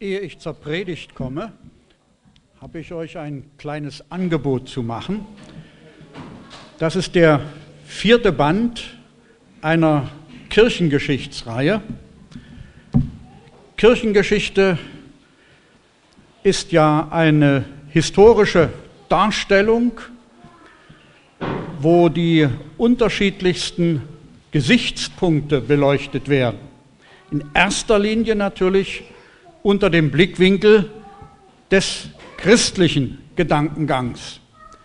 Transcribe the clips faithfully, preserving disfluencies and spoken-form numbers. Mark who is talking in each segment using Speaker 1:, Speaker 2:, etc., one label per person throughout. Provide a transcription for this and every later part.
Speaker 1: Ehe ich zur Predigt komme, habe ich euch ein kleines Angebot zu machen. Das ist der vierte Band einer Kirchengeschichtsreihe. Kirchengeschichte ist ja eine historische Darstellung, wo die unterschiedlichsten Gesichtspunkte beleuchtet werden. In erster Linie natürlich unter dem Blickwinkel des christlichen Gedankengangs.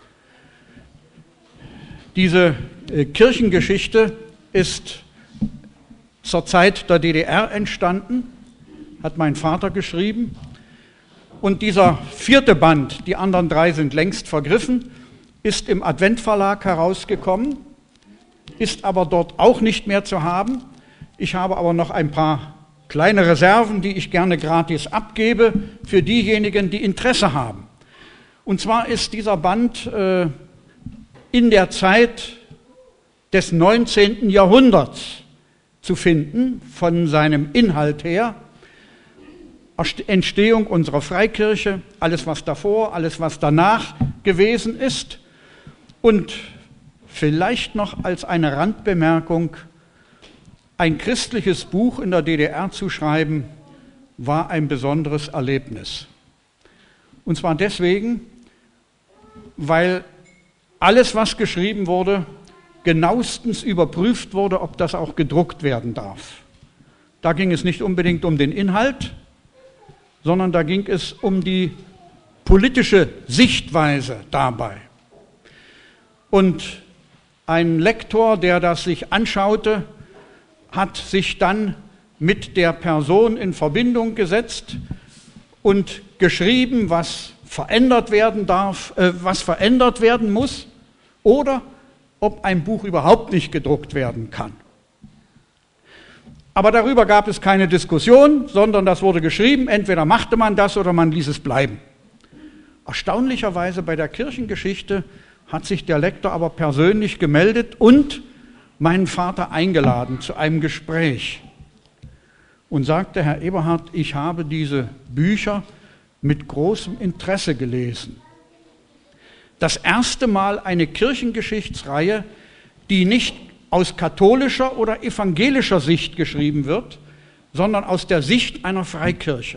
Speaker 1: Diese äh, Kirchengeschichte ist zur Zeit der D D R entstanden, hat mein Vater geschrieben. Und dieser vierte Band, die anderen drei sind längst vergriffen, ist im Advent Verlag herausgekommen, ist aber dort auch nicht mehr zu haben. Ich habe aber noch ein paar kleine Reserven, die ich gerne gratis abgebe für diejenigen, die Interesse haben. Und zwar ist dieser Band äh, in der Zeit des neunzehnten Jahrhunderts zu finden, von seinem Inhalt her. Entstehung unserer Freikirche, alles was davor, alles was danach gewesen ist. Und vielleicht noch als eine Randbemerkung: Ein christliches Buch in der D D R zu schreiben, war ein besonderes Erlebnis. Und zwar deswegen, weil alles, was geschrieben wurde, genauestens überprüft wurde, ob das auch gedruckt werden darf. Da ging es nicht unbedingt um den Inhalt, sondern da ging es um die politische Sichtweise dabei. Und ein Lektor, der das sich anschaute, hat sich dann mit der Person in Verbindung gesetzt und geschrieben, was verändert werden darf, äh, was verändert werden muss oder ob ein Buch überhaupt nicht gedruckt werden kann. Aber darüber gab es keine Diskussion, sondern das wurde geschrieben, entweder machte man das oder man ließ es bleiben. Erstaunlicherweise bei der Kirchengeschichte hat sich der Lektor aber persönlich gemeldet und meinen Vater eingeladen zu einem Gespräch und sagte: Herr Eberhard, ich habe diese Bücher mit großem Interesse gelesen. Das erste Mal eine Kirchengeschichtsreihe, die nicht aus katholischer oder evangelischer Sicht geschrieben wird, sondern aus der Sicht einer Freikirche.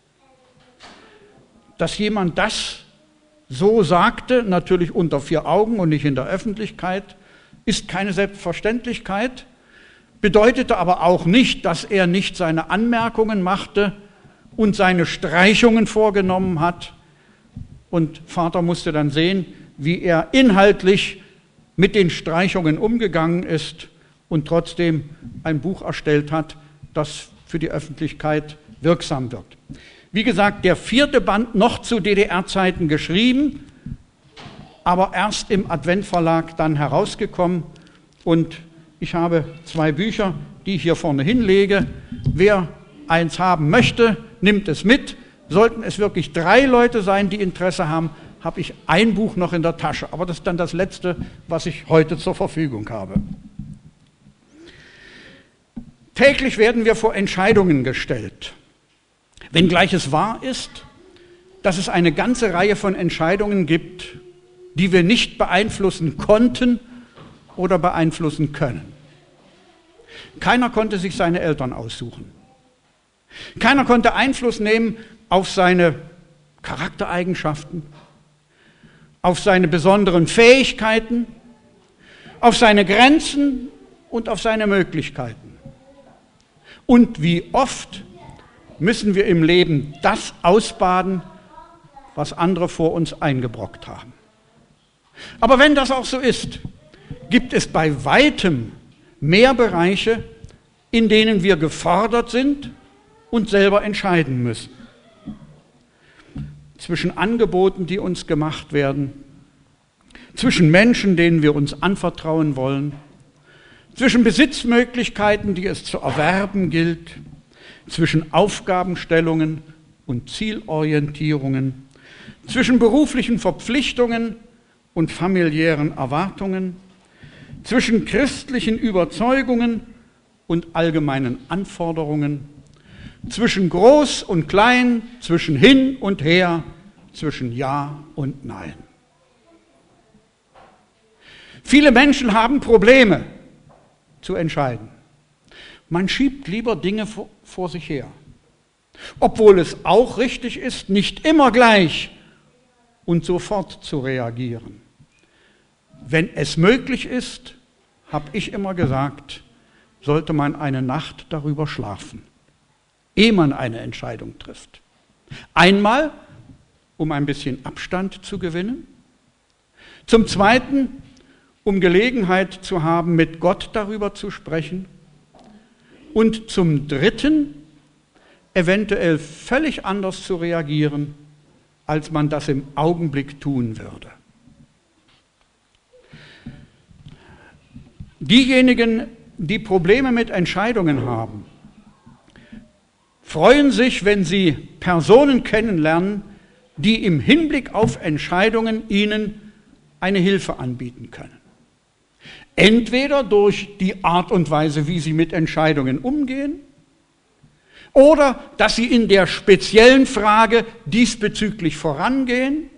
Speaker 1: Dass jemand das so sagte, natürlich unter vier Augen und nicht in der Öffentlichkeit, ist keine Selbstverständlichkeit, bedeutete aber auch nicht, dass er nicht seine Anmerkungen machte und seine Streichungen vorgenommen hat. Und Vater musste dann sehen, wie er inhaltlich mit den Streichungen umgegangen ist und trotzdem ein Buch erstellt hat, das für die Öffentlichkeit wirksam wird. Wie gesagt, der vierte Band noch zu D D R-Zeiten geschrieben, aber erst im Advent Verlag dann herausgekommen. Und ich habe zwei Bücher, die ich hier vorne hinlege. Wer eins haben möchte, nimmt es mit. Sollten es wirklich drei Leute sein, die Interesse haben, habe ich ein Buch noch in der Tasche. Aber das ist dann das letzte, was ich heute zur Verfügung habe. Täglich werden wir vor Entscheidungen gestellt. Wenngleich es wahr ist, dass es eine ganze Reihe von Entscheidungen gibt, die wir nicht beeinflussen konnten oder beeinflussen können. Keiner konnte sich seine Eltern aussuchen. Keiner konnte Einfluss nehmen auf seine Charaktereigenschaften, auf seine besonderen Fähigkeiten, auf seine Grenzen und auf seine Möglichkeiten. Und wie oft müssen wir im Leben das ausbaden, was andere vor uns eingebrockt haben. Aber wenn das auch so ist, gibt es bei weitem mehr Bereiche, in denen wir gefordert sind und selber entscheiden müssen. Zwischen Angeboten, die uns gemacht werden, zwischen Menschen, denen wir uns anvertrauen wollen, zwischen Besitzmöglichkeiten, die es zu erwerben gilt, zwischen Aufgabenstellungen und Zielorientierungen, zwischen beruflichen Verpflichtungen und familiären Erwartungen, zwischen christlichen Überzeugungen und allgemeinen Anforderungen, zwischen groß und klein, zwischen hin und her, zwischen Ja und Nein. Viele Menschen haben Probleme zu entscheiden. Man schiebt lieber Dinge vor, vor sich her, obwohl es auch richtig ist, nicht immer gleich und sofort zu reagieren. Wenn es möglich ist, habe ich immer gesagt, sollte man eine Nacht darüber schlafen, ehe man eine Entscheidung trifft. Einmal, um ein bisschen Abstand zu gewinnen. Zum Zweiten, um Gelegenheit zu haben, mit Gott darüber zu sprechen. Und zum Dritten, eventuell völlig anders zu reagieren, als man das im Augenblick tun würde. Diejenigen, die Probleme mit Entscheidungen haben, freuen sich, wenn sie Personen kennenlernen, die im Hinblick auf Entscheidungen ihnen eine Hilfe anbieten können. Entweder durch die Art und Weise, wie sie mit Entscheidungen umgehen, oder dass sie in der speziellen Frage diesbezüglich vorangehen,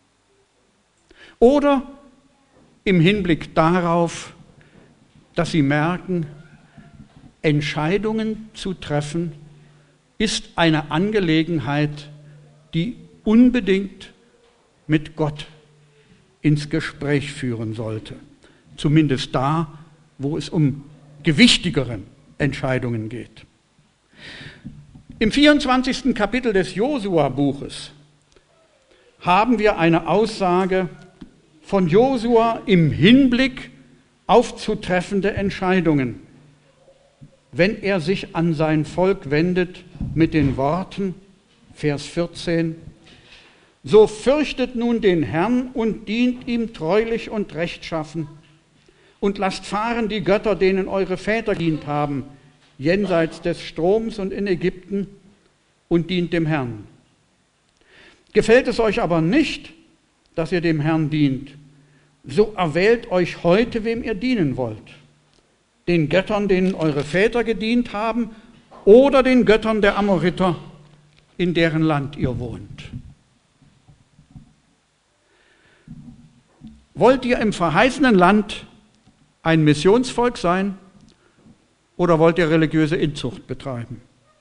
Speaker 1: oder im Hinblick darauf, dass sie merken, Entscheidungen zu treffen ist eine Angelegenheit, die unbedingt mit Gott ins Gespräch führen sollte. Zumindest da, wo es um gewichtigere Entscheidungen geht. Im vierundzwanzigsten Kapitel des Josua-Buches haben wir eine Aussage von Josua im Hinblick auf zu treffende Entscheidungen, wenn er sich an sein Volk wendet mit den Worten, Vers vierzehn, so fürchtet nun den Herrn und dient ihm treulich und rechtschaffen und lasst fahren die Götter, denen eure Väter gedient haben, jenseits des Stroms und in Ägypten, und dient dem Herrn. Gefällt es euch aber nicht, dass ihr dem Herrn dient, so erwählt euch heute, wem ihr dienen wollt. Den Göttern, denen eure Väter gedient haben, oder den Göttern der Amoriter, in deren Land ihr wohnt. Wollt ihr im verheißenen Land ein Missionsvolk sein oder wollt ihr religiöse Inzucht betreiben?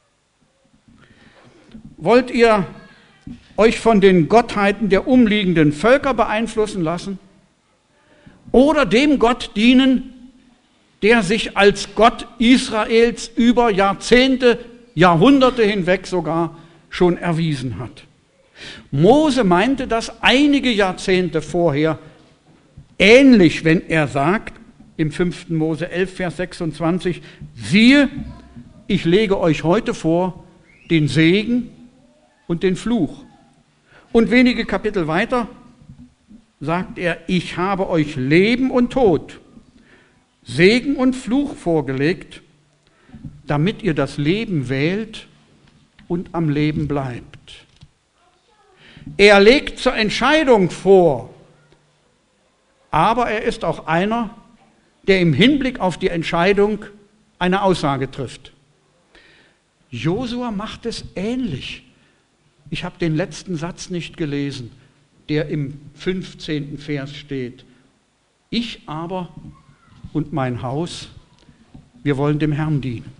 Speaker 1: Wollt ihr euch von den Gottheiten der umliegenden Völker beeinflussen lassen oder dem Gott dienen, der sich als Gott Israels über Jahrzehnte, Jahrhunderte hinweg sogar schon erwiesen hat? Mose meinte das einige Jahrzehnte vorher ähnlich, wenn er sagt, im fünften Mose elf, Vers sechsundzwanzig, siehe, ich lege euch heute vor den Segen und den Fluch. Und wenige Kapitel weiter sagt er, ich habe euch Leben und Tod, Segen und Fluch vorgelegt, damit ihr das Leben wählt und am Leben bleibt. Er legt zur Entscheidung vor, aber er ist auch einer, der im Hinblick auf die Entscheidung eine Aussage trifft. Josua macht es ähnlich. Ich habe den letzten Satz nicht gelesen, der im fünfzehnten Vers steht. Ich aber und mein Haus, wir wollen dem Herrn dienen.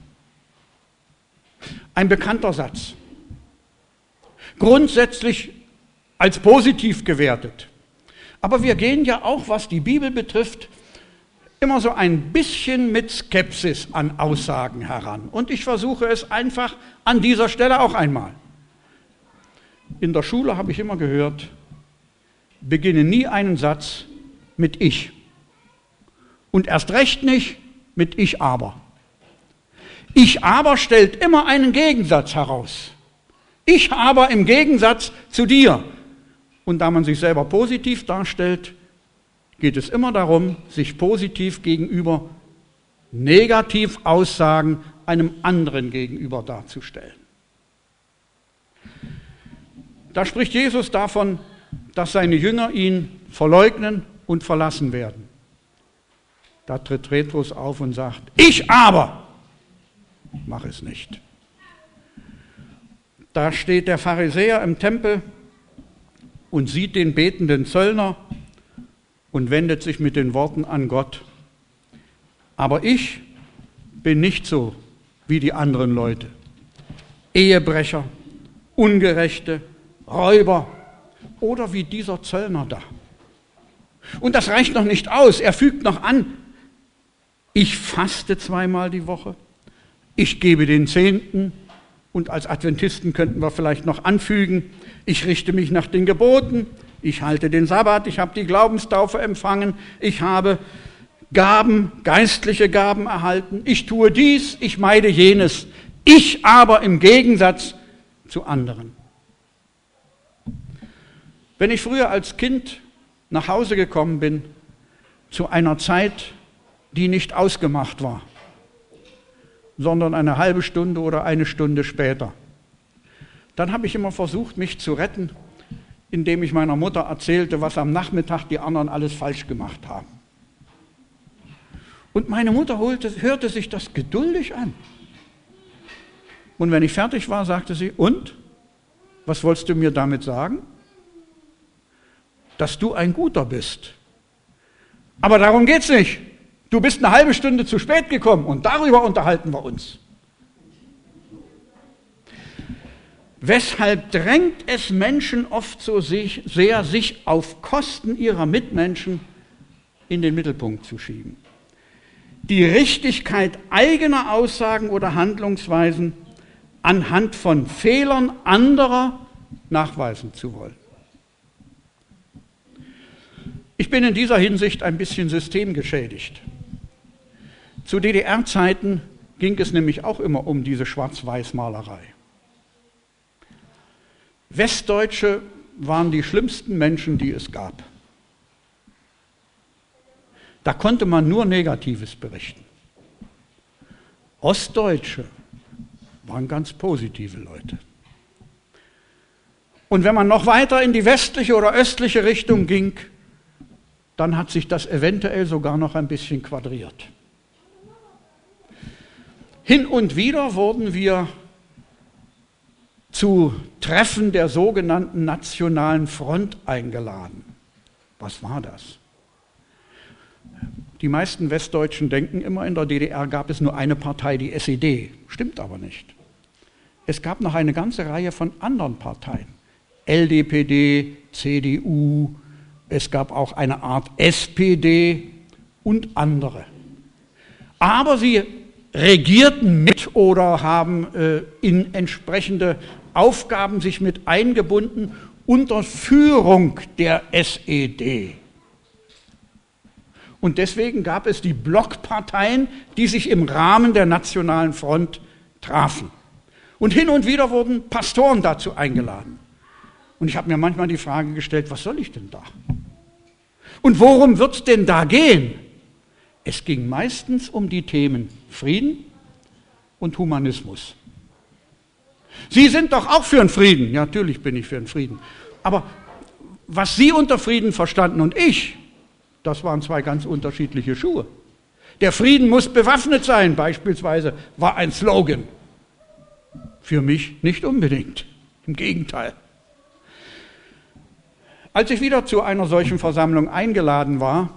Speaker 1: Ein bekannter Satz. Grundsätzlich als positiv gewertet. Aber wir gehen ja auch, was die Bibel betrifft, immer so ein bisschen mit Skepsis an Aussagen heran. Und ich versuche es einfach an dieser Stelle auch einmal. In der Schule habe ich immer gehört, beginne nie einen Satz mit Ich. Und erst recht nicht mit Ich aber. Ich aber stellt immer einen Gegensatz heraus. Ich aber im Gegensatz zu dir. Und da man sich selber positiv darstellt, geht es immer darum, sich positiv gegenüber negativ Aussagen einem anderen gegenüber darzustellen. Da spricht Jesus davon, dass seine Jünger ihn verleugnen und verlassen werden. Da tritt Petrus auf und sagt, ich aber mache es nicht. Da steht der Pharisäer im Tempel und sieht den betenden Zöllner und wendet sich mit den Worten an Gott: Aber ich bin nicht so wie die anderen Leute. Ehebrecher, Ungerechte, Räuber oder wie dieser Zöllner da. Und das reicht noch nicht aus. Er fügt noch an: Ich faste zweimal die Woche, ich gebe den Zehnten, und als Adventisten könnten wir vielleicht noch anfügen: Ich richte mich nach den Geboten, ich halte den Sabbat, ich habe die Glaubenstaufe empfangen, ich habe Gaben, geistliche Gaben erhalten, ich tue dies, ich meide jenes. Ich aber im Gegensatz zu anderen. Wenn ich früher als Kind nach Hause gekommen bin, zu einer Zeit, die nicht ausgemacht war, sondern eine halbe Stunde oder eine Stunde später, dann habe ich immer versucht, mich zu retten, indem ich meiner Mutter erzählte, was am Nachmittag die anderen alles falsch gemacht haben. Und meine Mutter holte, hörte sich das geduldig an. Und wenn ich fertig war, sagte sie: Und? Was wolltest du mir damit sagen? Dass du ein Guter bist. Aber darum geht's nicht. Du bist eine halbe Stunde zu spät gekommen und darüber unterhalten wir uns. Weshalb drängt es Menschen oft so sehr, sich auf Kosten ihrer Mitmenschen in den Mittelpunkt zu schieben? Die Richtigkeit eigener Aussagen oder Handlungsweisen anhand von Fehlern anderer nachweisen zu wollen. Ich bin in dieser Hinsicht ein bisschen systemgeschädigt. Zu D D R-Zeiten ging es nämlich auch immer um diese Schwarz-Weiß-Malerei. Westdeutsche waren die schlimmsten Menschen, die es gab. Da konnte man nur Negatives berichten. Ostdeutsche waren ganz positive Leute. Und wenn man noch weiter in die westliche oder östliche Richtung ging, dann hat sich das eventuell sogar noch ein bisschen quadriert. Hin und wieder wurden wir zu Treffen der sogenannten Nationalen Front eingeladen. Was war das? Die meisten Westdeutschen denken immer, in der D D R gab es nur eine Partei, die S E D. Stimmt aber nicht. Es gab noch eine ganze Reihe von anderen Parteien. L D P D, C D U, es gab auch eine Art S P D und andere. Aber sie regierten mit oder haben äh, in entsprechende Aufgaben sich mit eingebunden unter Führung der S E D. Und deswegen gab es die Blockparteien, die sich im Rahmen der Nationalen Front trafen. Und hin und wieder wurden Pastoren dazu eingeladen. Und ich habe mir manchmal die Frage gestellt: Was soll ich denn da? Und worum wird es denn da gehen? Es ging meistens um die Themen Frieden und Humanismus. Sie sind doch auch für den Frieden. Ja, natürlich bin ich für den Frieden. Aber was Sie unter Frieden verstanden und ich, das waren zwei ganz unterschiedliche Schuhe. Der Frieden muss bewaffnet sein, beispielsweise, war ein Slogan. Für mich nicht unbedingt, im Gegenteil. Als ich wieder zu einer solchen Versammlung eingeladen war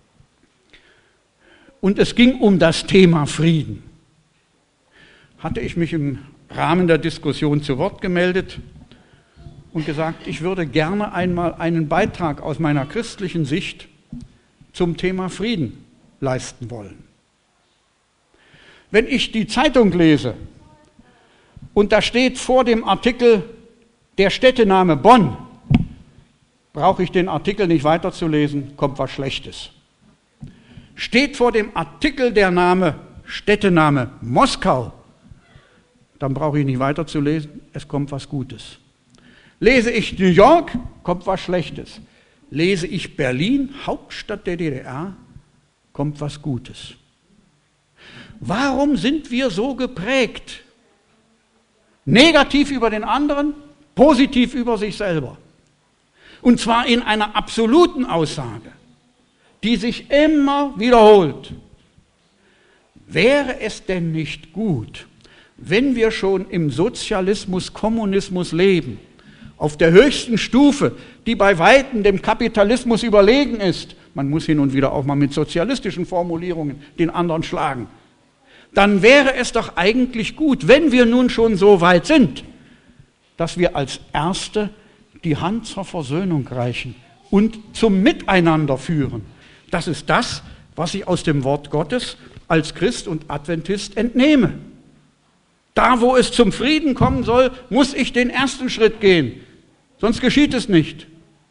Speaker 1: und es ging um das Thema Frieden, hatte ich mich im Rahmen der Diskussion zu Wort gemeldet und gesagt, ich würde gerne einmal einen Beitrag aus meiner christlichen Sicht zum Thema Frieden leisten wollen. Wenn ich die Zeitung lese und da steht vor dem Artikel der Städtename Bonn, brauche ich den Artikel nicht weiterzulesen, kommt was Schlechtes. Steht vor dem Artikel der Name Städtename Moskau, dann brauche ich nicht weiterzulesen, es kommt was Gutes. Lese ich New York, kommt was Schlechtes. Lese ich Berlin, Hauptstadt der D D R, kommt was Gutes. Warum sind wir so geprägt? Negativ über den anderen, positiv über sich selber. Und zwar in einer absoluten Aussage, die sich immer wiederholt. Wäre es denn nicht gut, wenn wir schon im Sozialismus, Kommunismus leben, auf der höchsten Stufe, die bei Weitem dem Kapitalismus überlegen ist, man muss hin und wieder auch mal mit sozialistischen Formulierungen den anderen schlagen, dann wäre es doch eigentlich gut, wenn wir nun schon so weit sind, dass wir als Erste die Hand zur Versöhnung reichen und zum Miteinander führen. Das ist das, was ich aus dem Wort Gottes als Christ und Adventist entnehme. Da, wo es zum Frieden kommen soll, muss ich den ersten Schritt gehen, sonst geschieht es nicht.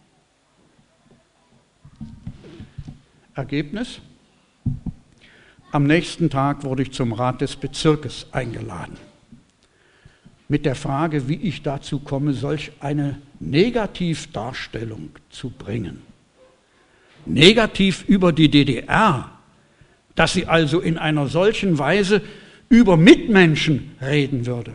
Speaker 1: Ergebnis? Am nächsten Tag wurde ich zum Rat des Bezirkes eingeladen. Mit der Frage, wie ich dazu komme, solch eine Negativdarstellung zu bringen. Negativ über die D D R, dass sie also in einer solchen Weise über Mitmenschen reden würde.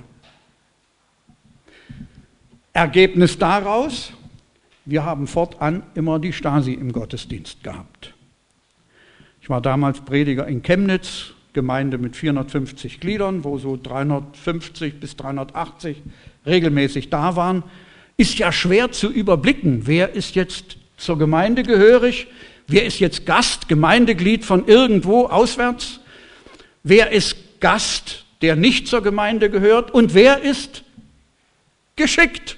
Speaker 1: Ergebnis daraus, wir haben fortan immer die Stasi im Gottesdienst gehabt. Ich war damals Prediger in Chemnitz, Gemeinde mit vierhundertfünfzig Gliedern, wo so dreihundertfünfzig bis dreihundertachtzig regelmäßig da waren. Ist ja schwer zu überblicken, wer ist jetzt zur Gemeinde gehörig, wer ist jetzt Gast, Gemeindeglied von irgendwo auswärts, wer ist Gast, der nicht zur Gemeinde gehört und wer ist geschickt.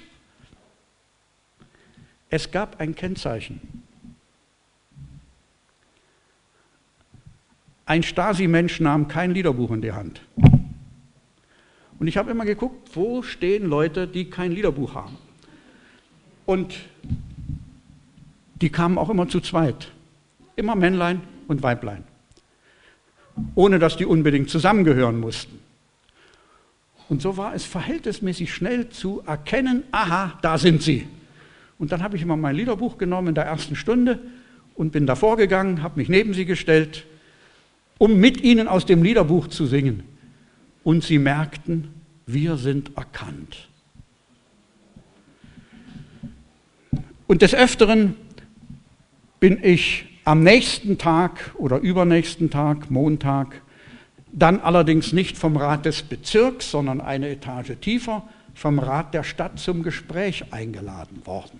Speaker 1: Es gab ein Kennzeichen. Ein Stasi-Mensch nahm kein Liederbuch in die Hand. Und ich habe immer geguckt, wo stehen Leute, die kein Liederbuch haben. Und die kamen auch immer zu zweit. Immer Männlein und Weiblein. Ohne dass die unbedingt zusammengehören mussten. Und so war es verhältnismäßig schnell zu erkennen, aha, da sind sie. Und dann habe ich immer mein Liederbuch genommen in der ersten Stunde und bin davor gegangen, habe mich neben sie gestellt, um mit ihnen aus dem Liederbuch zu singen. Und sie merkten, wir sind erkannt. Und des Öfteren bin ich am nächsten Tag oder übernächsten Tag, Montag, dann allerdings nicht vom Rat des Bezirks, sondern eine Etage tiefer, vom Rat der Stadt zum Gespräch eingeladen worden.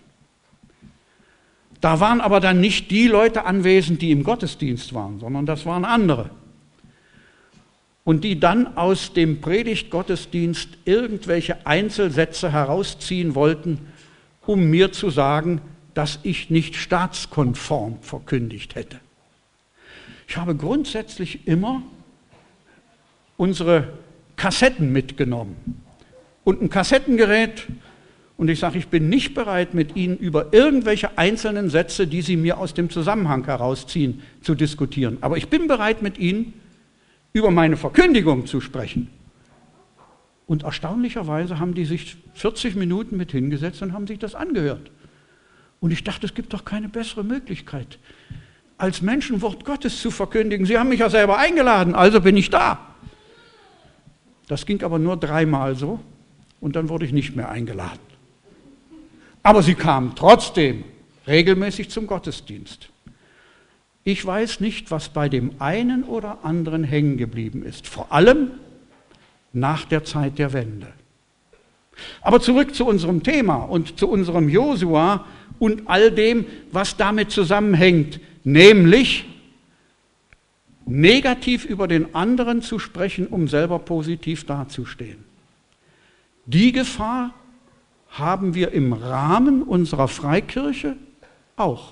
Speaker 1: Da waren aber dann nicht die Leute anwesend, die im Gottesdienst waren, sondern das waren andere. Und die dann aus dem Predigtgottesdienst irgendwelche Einzelsätze herausziehen wollten, um mir zu sagen, dass ich nicht staatskonform verkündigt hätte. Ich habe grundsätzlich immer unsere Kassetten mitgenommen und ein Kassettengerät. Und ich sage, ich bin nicht bereit, mit Ihnen über irgendwelche einzelnen Sätze, die Sie mir aus dem Zusammenhang herausziehen, zu diskutieren. Aber ich bin bereit, mit Ihnen über meine Verkündigung zu sprechen. Und erstaunlicherweise haben die sich vierzig Minuten mit hingesetzt und haben sich das angehört. Und ich dachte, es gibt doch keine bessere Möglichkeit, als Menschen Wort Gottes zu verkündigen. Sie haben mich ja selber eingeladen, also bin ich da. Das ging aber nur dreimal so und dann wurde ich nicht mehr eingeladen. Aber sie kamen trotzdem regelmäßig zum Gottesdienst. Ich weiß nicht, was bei dem einen oder anderen hängen geblieben ist, vor allem nach der Zeit der Wende. Aber zurück zu unserem Thema und zu unserem Josua und all dem, was damit zusammenhängt, nämlich negativ über den anderen zu sprechen, um selber positiv dazustehen. Die Gefahr haben wir im Rahmen unserer Freikirche auch.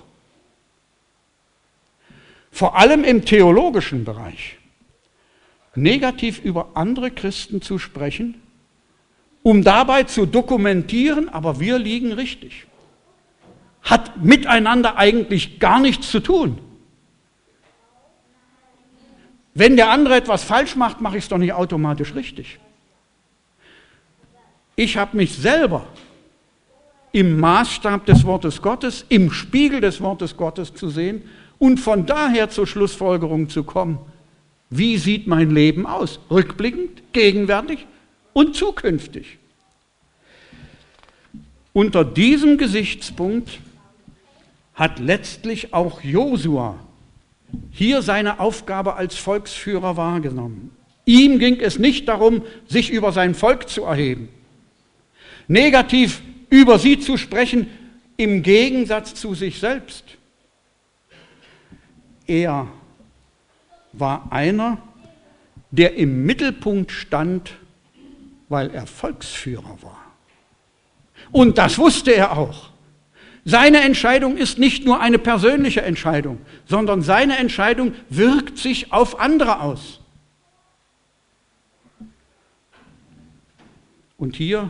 Speaker 1: Vor allem im theologischen Bereich. Negativ über andere Christen zu sprechen, um dabei zu dokumentieren, aber wir liegen richtig. Hat miteinander eigentlich gar nichts zu tun. Wenn der andere etwas falsch macht, mache ich es doch nicht automatisch richtig. Ich habe mich selber im Maßstab des Wortes Gottes, im Spiegel des Wortes Gottes zu sehen und von daher zur Schlussfolgerung zu kommen, wie sieht mein Leben aus? Rückblickend, gegenwärtig und zukünftig. Unter diesem Gesichtspunkt hat letztlich auch Josua hier seine Aufgabe als Volksführer wahrgenommen. Ihm ging es nicht darum, sich über sein Volk zu erheben, negativ über sie zu sprechen, im Gegensatz zu sich selbst. Er war einer, der im Mittelpunkt stand, weil er Volksführer war. Und das wusste er auch. Seine Entscheidung ist nicht nur eine persönliche Entscheidung, sondern seine Entscheidung wirkt sich auf andere aus. Und hier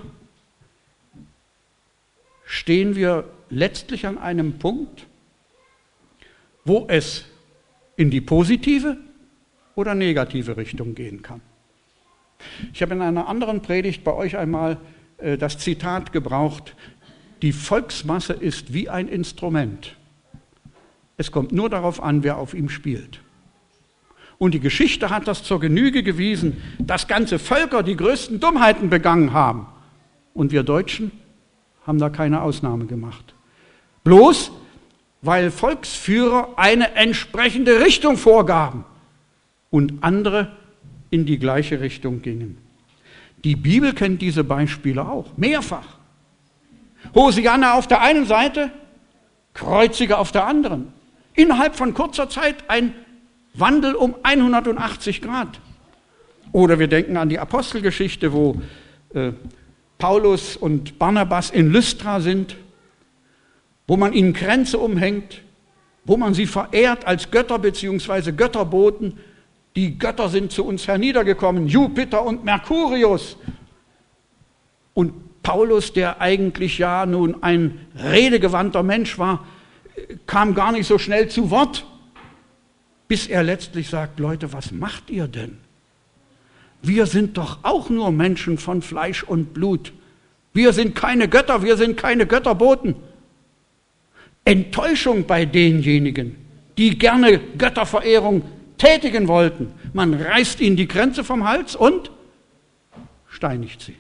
Speaker 1: stehen wir letztlich an einem Punkt, wo es in die positive oder negative Richtung gehen kann. Ich habe in einer anderen Predigt bei euch einmal äh, das Zitat gebraucht: Die Volksmasse ist wie ein Instrument. Es kommt nur darauf an, wer auf ihm spielt. Und die Geschichte hat das zur Genüge gewiesen, dass ganze Völker die größten Dummheiten begangen haben. Und wir Deutschen haben da keine Ausnahme gemacht. Bloß, weil Volksführer eine entsprechende Richtung vorgaben und andere in die gleiche Richtung gingen. Die Bibel kennt diese Beispiele auch, mehrfach. Hosianna auf der einen Seite, Kreuziger auf der anderen. Innerhalb von kurzer Zeit ein Wandel um hundertachtzig Grad. Oder wir denken an die Apostelgeschichte, wo äh, Paulus und Barnabas in Lystra sind, wo man ihnen Kränze umhängt, wo man sie verehrt als Götter bzw. Götterboten. Die Götter sind zu uns herniedergekommen, Jupiter und Merkurius. Und Paulus, der eigentlich ja nun ein redegewandter Mensch war, kam gar nicht so schnell zu Wort, bis er letztlich sagt: Leute, was macht ihr denn? Wir sind doch auch nur Menschen von Fleisch und Blut. Wir sind keine Götter, wir sind keine Götterboten. Enttäuschung bei denjenigen, die gerne Götterverehrung tätigen wollten. Man reißt ihnen die Kränze vom Hals und steinigt sie.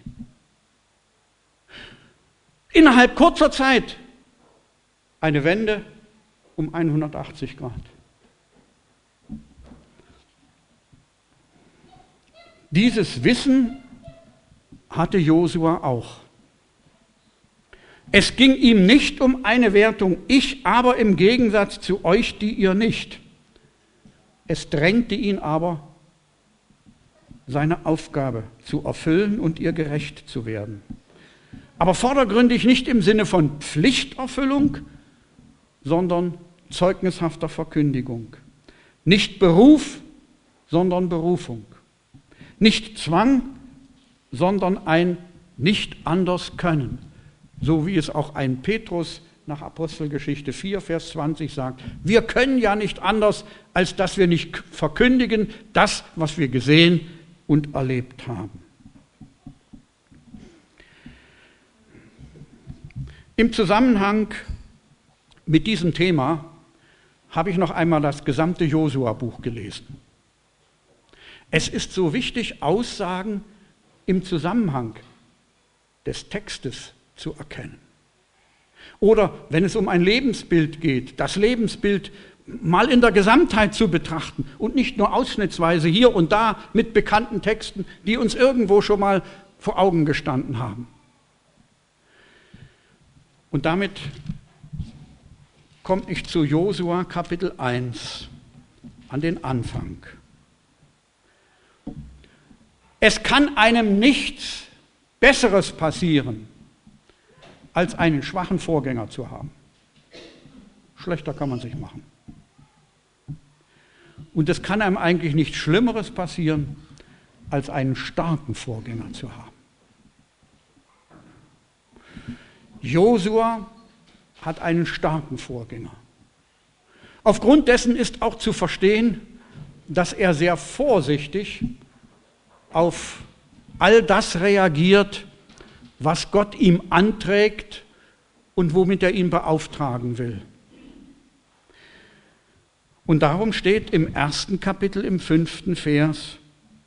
Speaker 1: Innerhalb kurzer Zeit eine Wende um hundertachtzig Grad. Dieses Wissen hatte Josua auch. Es ging ihm nicht um eine Wertung, ich aber im Gegensatz zu euch, die ihr nicht. Es drängte ihn aber, seine Aufgabe zu erfüllen und ihr gerecht zu werden. Aber vordergründig nicht im Sinne von Pflichterfüllung, sondern zeugnishafter Verkündigung. Nicht Beruf, sondern Berufung. Nicht Zwang, sondern ein nicht anders können. So wie es auch ein Petrus nach Apostelgeschichte vier, Vers zwanzig sagt. Wir können ja nicht anders, als dass wir nicht verkündigen, das, was wir gesehen und erlebt haben. Im Zusammenhang mit diesem Thema habe ich noch einmal das gesamte Josua-Buch gelesen. Es ist so wichtig, Aussagen im Zusammenhang des Textes zu erkennen. Oder wenn es um ein Lebensbild geht, das Lebensbild mal in der Gesamtheit zu betrachten und nicht nur ausschnittsweise hier und da mit bekannten Texten, die uns irgendwo schon mal vor Augen gestanden haben. Und damit komme ich zu Josua Kapitel eins, an den Anfang. Es kann einem nichts Besseres passieren, als einen schwachen Vorgänger zu haben. Schlechter kann man sich machen. Und es kann einem eigentlich nichts Schlimmeres passieren, als einen starken Vorgänger zu haben. Josua hat einen starken Vorgänger. Aufgrund dessen ist auch zu verstehen, dass er sehr vorsichtig auf all das reagiert, was Gott ihm anträgt und womit er ihn beauftragen will. Und darum steht im ersten Kapitel, im fünften Vers: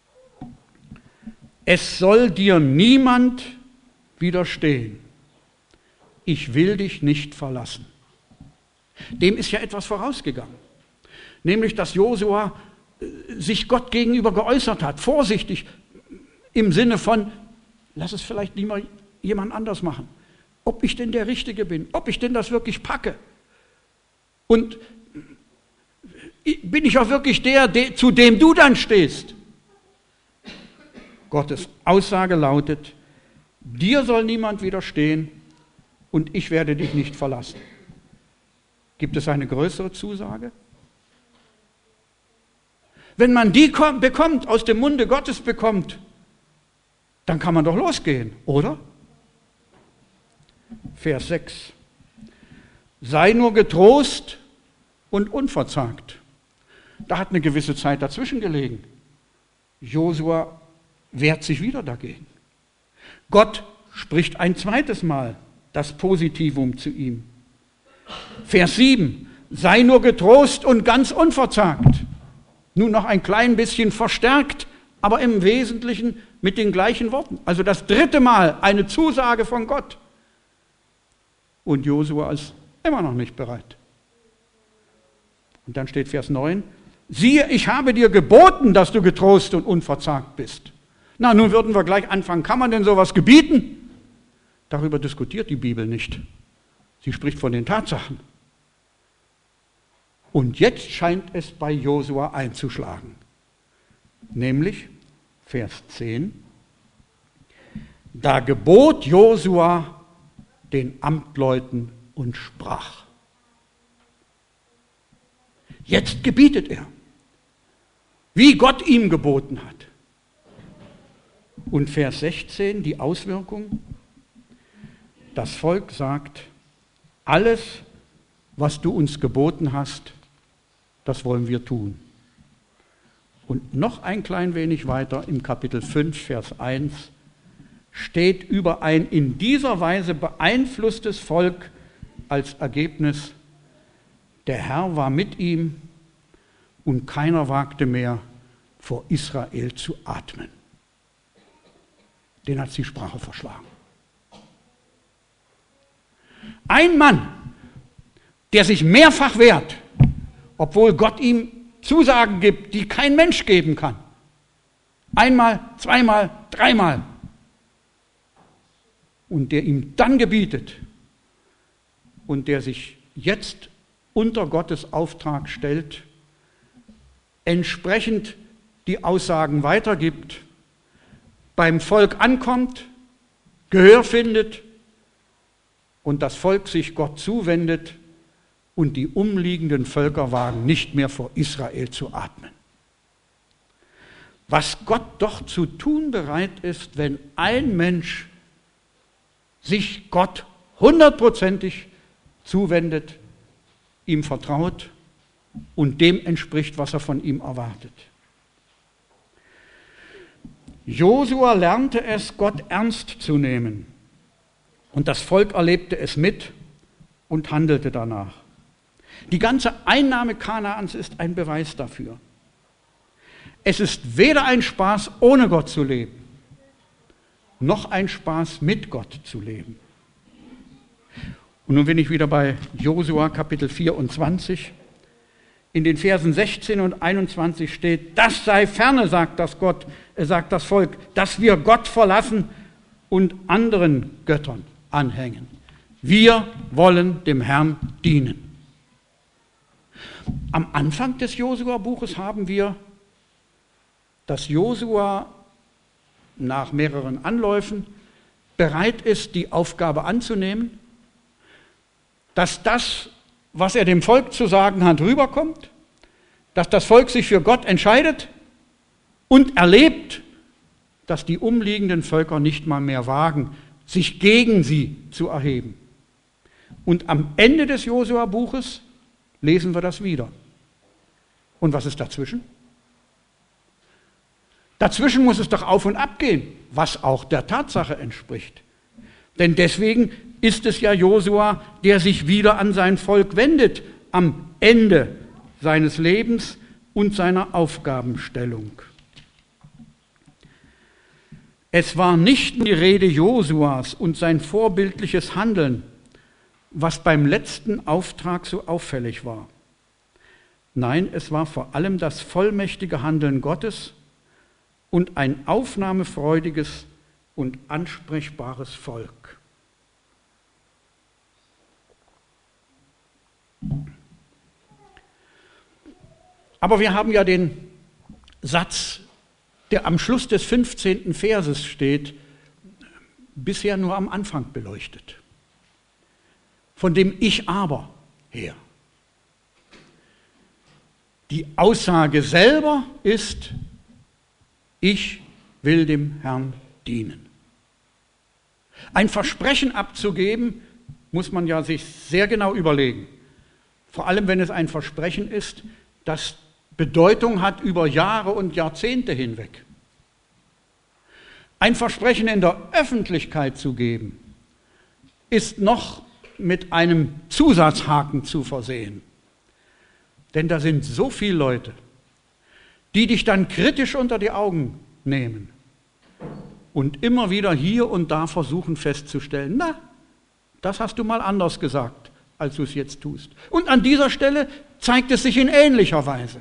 Speaker 1: Es soll dir niemand widerstehen. Ich will dich nicht verlassen. Dem ist ja etwas vorausgegangen. Nämlich, dass Josua sich Gott gegenüber geäußert hat, vorsichtig im Sinne von, lass es vielleicht lieber jemand anders machen, ob ich denn der Richtige bin, ob ich denn das wirklich packe und bin ich auch wirklich der, der zu dem du dann stehst. Gottes Aussage lautet, dir soll niemand widerstehen und ich werde dich nicht verlassen. Gibt es eine größere Zusage? Wenn man die bekommt, aus dem Munde Gottes bekommt, dann kann man doch losgehen, oder? Vers sechs. Sei nur getrost und unverzagt. Da hat eine gewisse Zeit dazwischen gelegen. Josua wehrt sich wieder dagegen. Gott spricht ein zweites Mal das Positivum zu ihm. Vers sieben. Sei nur getrost und ganz unverzagt. Nun noch ein klein bisschen verstärkt, aber im Wesentlichen mit den gleichen Worten. Also das dritte Mal eine Zusage von Gott. Und Josua ist immer noch nicht bereit. Und dann steht Vers neun. Siehe, ich habe dir geboten, dass du getrost und unverzagt bist. Na, nun würden wir gleich anfangen. Kann man denn sowas gebieten? Darüber diskutiert die Bibel nicht. Sie spricht von den Tatsachen. Und jetzt scheint es bei Josua einzuschlagen. Nämlich, Vers zehn. Da gebot Josua den Amtleuten und sprach. Jetzt gebietet er, wie Gott ihm geboten hat. Und Vers sechzehn, die Auswirkung. Das Volk sagt, alles, was du uns geboten hast, das wollen wir tun. Und noch ein klein wenig weiter im Kapitel fünf, Vers eins, steht über ein in dieser Weise beeinflusstes Volk als Ergebnis, der Herr war mit ihm und keiner wagte mehr, vor Israel zu atmen. Den hat die Sprache verschlagen. Ein Mann, der sich mehrfach wehrt, obwohl Gott ihm Zusagen gibt, die kein Mensch geben kann. Einmal, zweimal, dreimal. Und der ihm dann gebietet und der sich jetzt unter Gottes Auftrag stellt, entsprechend die Aussagen weitergibt, beim Volk ankommt, Gehör findet und das Volk sich Gott zuwendet und die umliegenden Völker wagen nicht mehr vor Israel zu atmen. Was Gott doch zu tun bereit ist, wenn ein Mensch sich Gott hundertprozentig zuwendet, ihm vertraut und dem entspricht, was er von ihm erwartet. Josua lernte es, Gott ernst zu nehmen. Und das Volk erlebte es mit und handelte danach. Die ganze Einnahme Kanaans ist ein Beweis dafür. Es ist weder ein Spaß, ohne Gott zu leben, noch ein Spaß, mit Gott zu leben. Und nun bin ich wieder bei Josua Kapitel vierundzwanzig. In den Versen sechzehn und einundzwanzig steht, das sei ferne, sagt das Gott, äh, sagt das Volk, dass wir Gott verlassen und anderen Göttern anhängen. Wir wollen dem Herrn dienen. Am Anfang des Josua-Buches haben wir, dass Josua nach mehreren Anläufen bereit ist, die Aufgabe anzunehmen, dass das, was er dem Volk zu sagen hat, rüberkommt, dass das Volk sich für Gott entscheidet und erlebt, dass die umliegenden Völker nicht mal mehr wagen, sich gegen sie zu erheben. Und am Ende des Josua-Buches lesen wir das wieder. Und was ist dazwischen? Dazwischen muss es doch auf und ab gehen, was auch der Tatsache entspricht. Denn deswegen ist es ja Josua, der sich wieder an sein Volk wendet am Ende seines Lebens und seiner Aufgabenstellung. Es war nicht nur die Rede Josuas und sein vorbildliches Handeln, was beim letzten Auftrag so auffällig war. Nein, es war vor allem das vollmächtige Handeln Gottes und ein aufnahmefreudiges und ansprechbares Volk. Aber wir haben ja den Satz, der am Schluss des fünfzehnten Verses steht, bisher nur am Anfang beleuchtet. Von dem Ich aber her. Die Aussage selber ist, ich will dem Herrn dienen. Ein Versprechen abzugeben, muss man ja sich sehr genau überlegen. Vor allem, wenn es ein Versprechen ist, das Bedeutung hat über Jahre und Jahrzehnte hinweg. Ein Versprechen in der Öffentlichkeit zu geben, ist noch mit einem Zusatzhaken zu versehen. Denn da sind so viele Leute, die dich dann kritisch unter die Augen nehmen und immer wieder hier und da versuchen festzustellen, na, das hast du mal anders gesagt, als du es jetzt tust. Und an dieser Stelle zeigt es sich in ähnlicher Weise.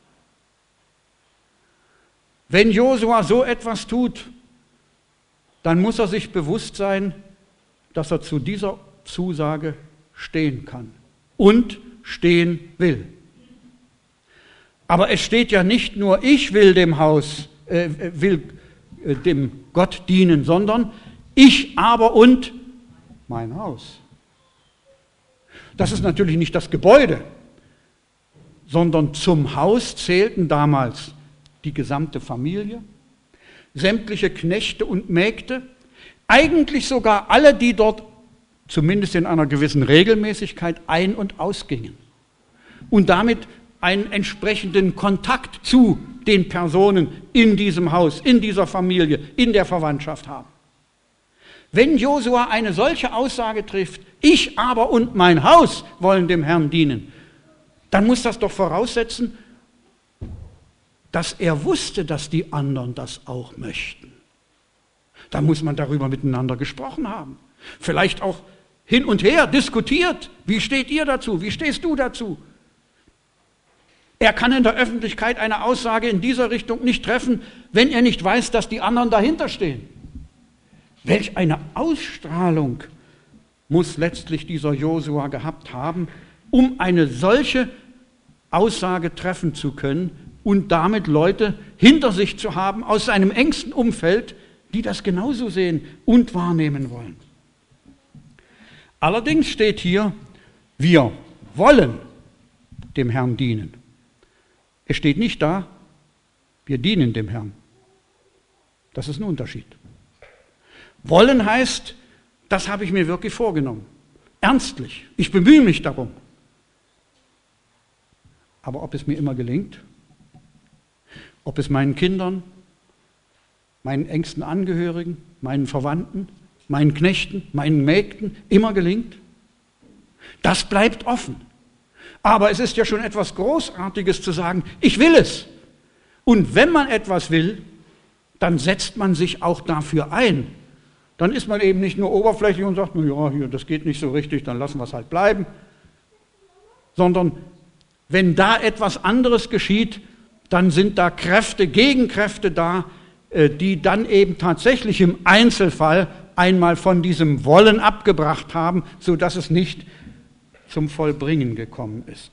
Speaker 1: Wenn Josua so etwas tut, dann muss er sich bewusst sein, dass er zu dieser Zusage stehen kann und stehen will. Aber es steht ja nicht nur, ich will dem Haus, äh, will äh, dem Gott dienen, sondern ich aber und mein Haus. Das ist natürlich nicht das Gebäude, sondern zum Haus zählten damals die gesamte Familie, sämtliche Knechte und Mägde, eigentlich sogar alle, die dort zumindest in einer gewissen Regelmäßigkeit ein- und ausgingen und damit einen entsprechenden Kontakt zu den Personen in diesem Haus, in dieser Familie, in der Verwandtschaft haben. Wenn Josua eine solche Aussage trifft, ich aber und mein Haus wollen dem Herrn dienen, dann muss das doch voraussetzen, dass er wusste, dass die anderen das auch möchten. Da muss man darüber miteinander gesprochen haben. Vielleicht auch hin und her diskutiert. Wie steht ihr dazu? Wie stehst du dazu? Er kann in der Öffentlichkeit eine Aussage in dieser Richtung nicht treffen, wenn er nicht weiß, dass die anderen dahinter stehen. Welch eine Ausstrahlung muss letztlich dieser Josua gehabt haben, um eine solche Aussage treffen zu können und damit Leute hinter sich zu haben aus seinem engsten Umfeld, die das genauso sehen und wahrnehmen wollen. Allerdings steht hier, wir wollen dem Herrn dienen. Es steht nicht da, wir dienen dem Herrn. Das ist ein Unterschied. Wollen heißt, das habe ich mir wirklich vorgenommen. Ernstlich. Ich bemühe mich darum. Aber ob es mir immer gelingt, ob es meinen Kindern, meinen engsten Angehörigen, meinen Verwandten, meinen Knechten, meinen Mägden immer gelingt, das bleibt offen. Aber es ist ja schon etwas Großartiges zu sagen, ich will es. Und wenn man etwas will, dann setzt man sich auch dafür ein. Dann ist man eben nicht nur oberflächlich und sagt, na ja, hier, das geht nicht so richtig, dann lassen wir es halt bleiben. Sondern wenn da etwas anderes geschieht, dann sind da Kräfte, Gegenkräfte da, die dann eben tatsächlich im Einzelfall einmal von diesem Wollen abgebracht haben, sodass es nicht zum Vollbringen gekommen ist.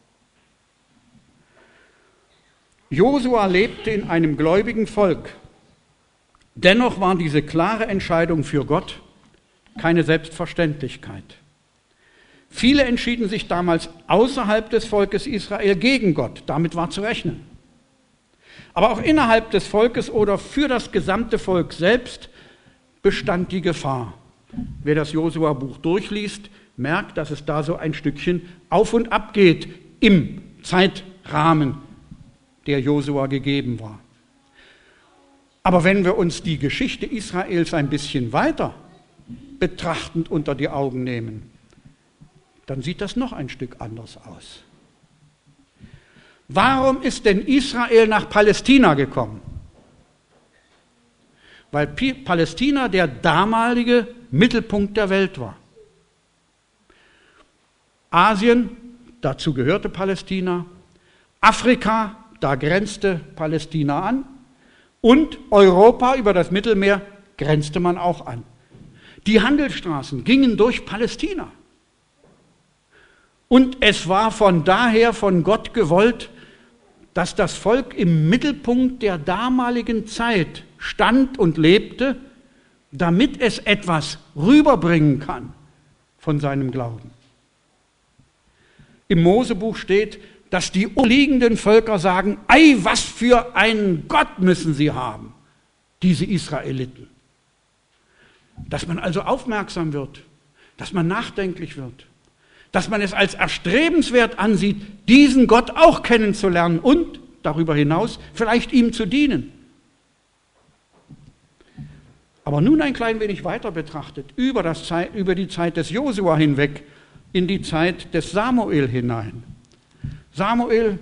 Speaker 1: Josua lebte in einem gläubigen Volk. Dennoch war diese klare Entscheidung für Gott keine Selbstverständlichkeit. Viele entschieden sich damals außerhalb des Volkes Israel gegen Gott. Damit war zu rechnen. Aber auch innerhalb des Volkes oder für das gesamte Volk selbst bestand die Gefahr. Wer das Josua-Buch durchliest, merkt, dass es da so ein Stückchen auf und ab geht im Zeitrahmen, der Josua gegeben war. Aber wenn wir uns die Geschichte Israels ein bisschen weiter betrachtend unter die Augen nehmen, dann sieht das noch ein Stück anders aus. Warum ist denn Israel nach Palästina gekommen? Weil Palästina der damalige Mittelpunkt der Welt war. Asien, dazu gehörte Palästina, Afrika, da grenzte Palästina an, und Europa über das Mittelmeer grenzte man auch an. Die Handelsstraßen gingen durch Palästina. Und es war von daher von Gott gewollt, dass das Volk im Mittelpunkt der damaligen Zeit stand und lebte, damit es etwas rüberbringen kann von seinem Glauben. Im Mosebuch steht, dass die umliegenden Völker sagen, ei, was für einen Gott müssen sie haben, diese Israeliten. Dass man also aufmerksam wird, dass man nachdenklich wird, dass man es als erstrebenswert ansieht, diesen Gott auch kennenzulernen und darüber hinaus vielleicht ihm zu dienen. Aber nun ein klein wenig weiter betrachtet, über, das Zeit, über die Zeit des Josua hinweg, in die Zeit des Samuel hinein. Samuel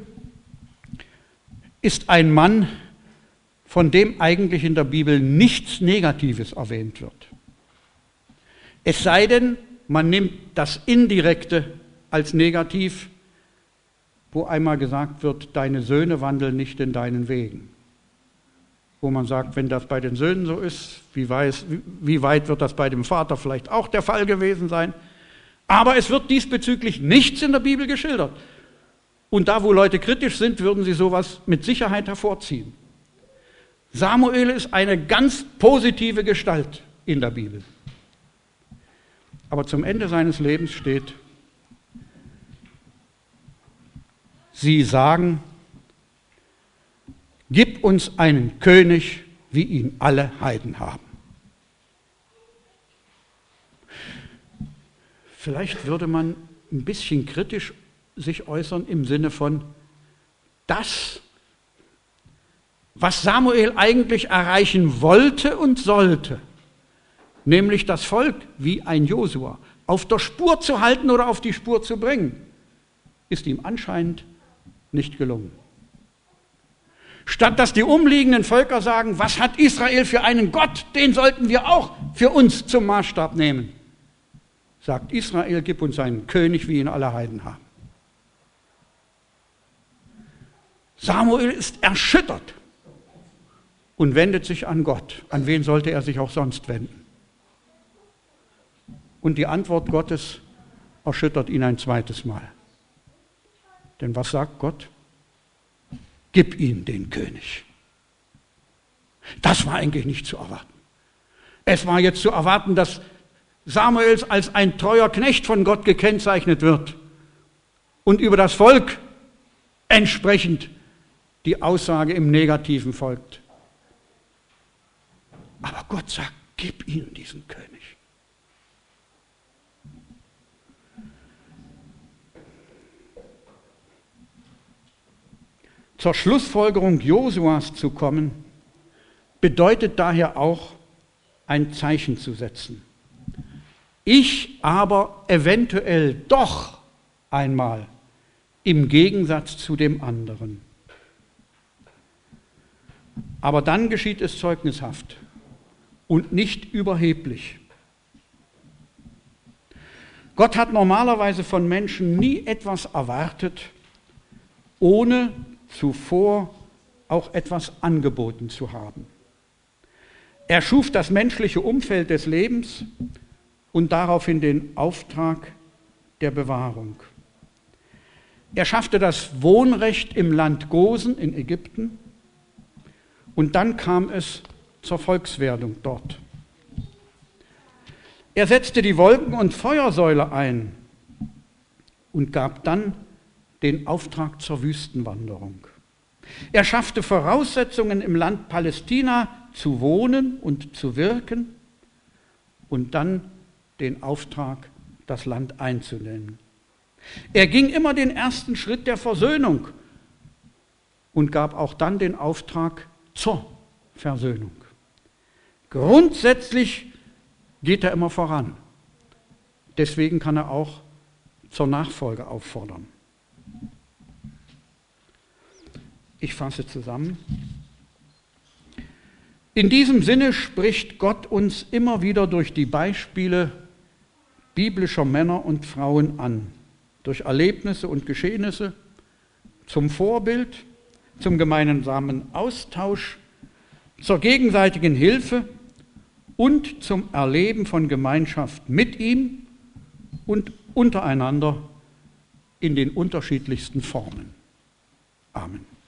Speaker 1: ist ein Mann, von dem eigentlich in der Bibel nichts Negatives erwähnt wird. Es sei denn, man nimmt das Indirekte als negativ, wo einmal gesagt wird, deine Söhne wandeln nicht in deinen Wegen. Wo man sagt, wenn das bei den Söhnen so ist, wie, weiß, wie weit wird das bei dem Vater vielleicht auch der Fall gewesen sein? Aber es wird diesbezüglich nichts in der Bibel geschildert. Und da, wo Leute kritisch sind, würden sie sowas mit Sicherheit hervorziehen. Samuel ist eine ganz positive Gestalt in der Bibel. Aber zum Ende seines Lebens steht, sie sagen, gib uns einen König, wie ihn alle Heiden haben. Vielleicht würde man ein bisschen kritisch sich äußern im Sinne von, das, was Samuel eigentlich erreichen wollte und sollte, nämlich das Volk wie ein Josua auf der Spur zu halten oder auf die Spur zu bringen, ist ihm anscheinend nicht gelungen. Statt dass die umliegenden Völker sagen, was hat Israel für einen Gott, den sollten wir auch für uns zum Maßstab nehmen, sagt Israel, gib uns einen König, wie ihn alle Heiden haben. Samuel ist erschüttert und wendet sich an Gott. An wen sollte er sich auch sonst wenden? Und die Antwort Gottes erschüttert ihn ein zweites Mal. Denn was sagt Gott? Gib ihm den König. Das war eigentlich nicht zu erwarten. Es war jetzt zu erwarten, dass Samuel als ein treuer Knecht von Gott gekennzeichnet wird und über das Volk entsprechend die Aussage im Negativen folgt. Aber Gott sagt, gib ihm diesen König. Zur Schlussfolgerung Josuas zu kommen, bedeutet daher auch, ein Zeichen zu setzen. Ich aber eventuell doch einmal im Gegensatz zu dem anderen. Aber dann geschieht es zeugnishaft und nicht überheblich. Gott hat normalerweise von Menschen nie etwas erwartet, ohne zuvor auch etwas angeboten zu haben. Er schuf das menschliche Umfeld des Lebens und daraufhin den Auftrag der Bewahrung. Er schaffte das Wohnrecht im Land Gosen in Ägypten und dann kam es zur Volkswerdung dort. Er setzte die Wolken- und Feuersäule ein und gab dann den Auftrag zur Wüstenwanderung. Er schaffte Voraussetzungen im Land Palästina zu wohnen und zu wirken und dann den Auftrag, das Land einzunehmen. Er ging immer den ersten Schritt der Versöhnung und gab auch dann den Auftrag zur Versöhnung. Grundsätzlich geht er immer voran. Deswegen kann er auch zur Nachfolge auffordern. Ich fasse zusammen. In diesem Sinne spricht Gott uns immer wieder durch die Beispiele biblischer Männer und Frauen an, durch Erlebnisse und Geschehnisse, zum Vorbild, zum gemeinsamen Austausch, zur gegenseitigen Hilfe und zum Erleben von Gemeinschaft mit ihm und untereinander in den unterschiedlichsten Formen. Amen.